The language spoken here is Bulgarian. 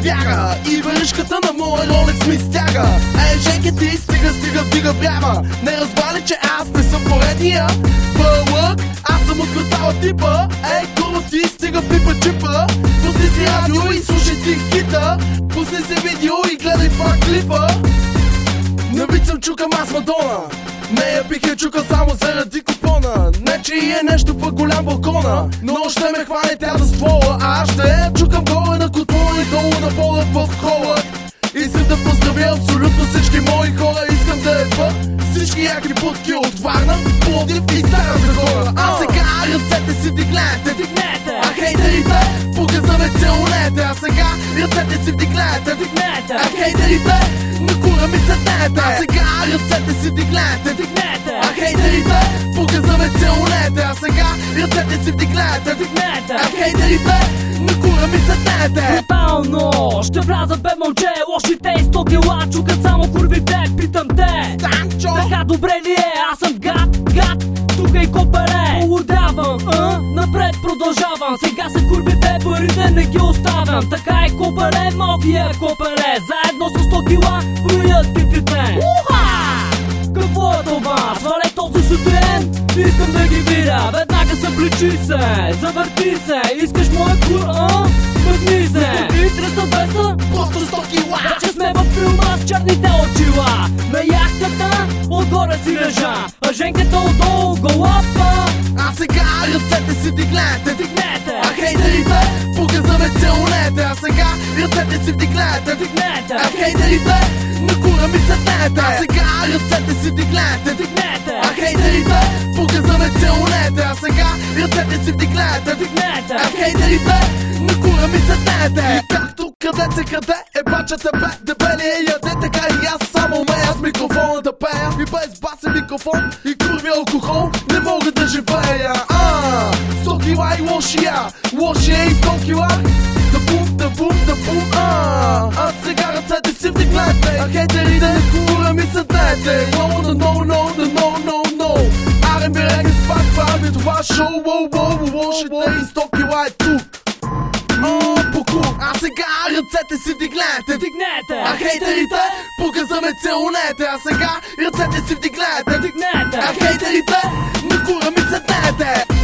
вяра и вършката на моя ролекс ми стяга. Ей, Женке, ти стига, вдига врява. Не разбрали, че аз не съм поредния бълък, аз съм от квартала типа. Ей, курва, ти стига, пипа чипа. Пусни си радио и слушай ти хита. Пусни си видео и гледай пак клипа. На вид съм чукам аз Мадона, нея бих я чукал само заради купона. Не че и е нещо пък голям балкона, но ще ме хване тя за ствола. А аз ще я чукам горе на кутона и долу на пола в хола. Искам да поздравя абсолютно всички мои хора. Искам да еба всички яки путки от Варна, Пловдив и Стара Загора. А сега ръцете си вдигнете, а хейтерите показваме целунете. А сега ръцете си вдигнете, а хейтерите на кура ми седнете. А сега ръцете си вдигнете, а хейтерите показваме целунете. А сега ръцете си вдигнете, а хейтерите на кура ми седнете. Брутално ще вляза бе момче, лошите и 100 кила чукат само курвите, питам те. Станчо, Така добре ли е? Аз съм гад, тука и копеле. Полудявам, напред продължавам. Сега са курвите, парите не ги оставям. Така е копеле, малкия копеле. Заедно с 100 кила броят пипите. Какво е това? Свале този сутрин, искам да ги видя. Веднага събличи се, завърти се. Искаш моя кур, мъгни се. И 300-200, просто 100 кила. вече сме във филма с черните очила. На яхтата отгоре си лежа, а Женката отдолу голапа. А сега ръцете си вдигнете, а хейтерите показваме целунете. А сега ръцете си вдигнете, а хейтерите на кура ми седнете. А сега ръцете си вдигнете, а хейтерите показваме целунете. А сега ръцете си вдигнете, а хейтерите на кура ми седнете. И както къде се къде е бачата бе, дебели е яде, така и аз само умея с микрофона да пея. И без басен микрофон и курви алкохол не мога да живея. 100 кила и лошия и 100 кила. Да бум, а сега ръцете си вдигнете, а хейтерите на кура ми седнете. No. R&B регги с пак правим това шоу, лошите и 100 кила е тук. А сега ръцете си вдигнете, а хейтерите показваме целунете. А сега ръцете си вдигнете, а хейтерите на кура ми седнете.